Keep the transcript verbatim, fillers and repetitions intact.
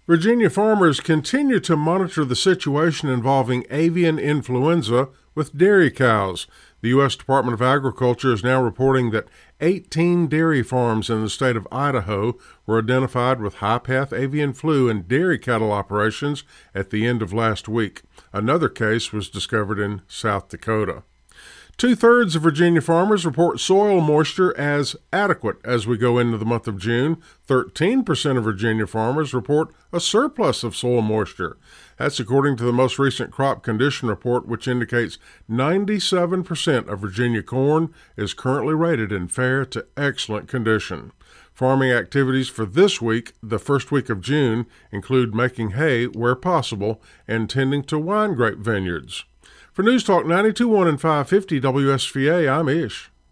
Virginia farmers continue to monitor the situation involving avian influenza with dairy cows. The U S Department of Agriculture is now reporting that eighteen dairy farms in the state of Idaho were identified with high-path avian flu in dairy cattle operations at the end of last week. Another case was discovered in South Dakota. Two-thirds of Virginia farmers report soil moisture as adequate as we go into the month of June. thirteen percent of Virginia farmers report a surplus of soil moisture. That's according to the most recent crop condition report, which indicates ninety-seven percent of Virginia corn is currently rated in fair to excellent condition. Farming activities for this week, the first week of June, include making hay where possible and tending to wine grape vineyards. For News Talk ninety-two point one and five fifty W S V A, I'm Ish.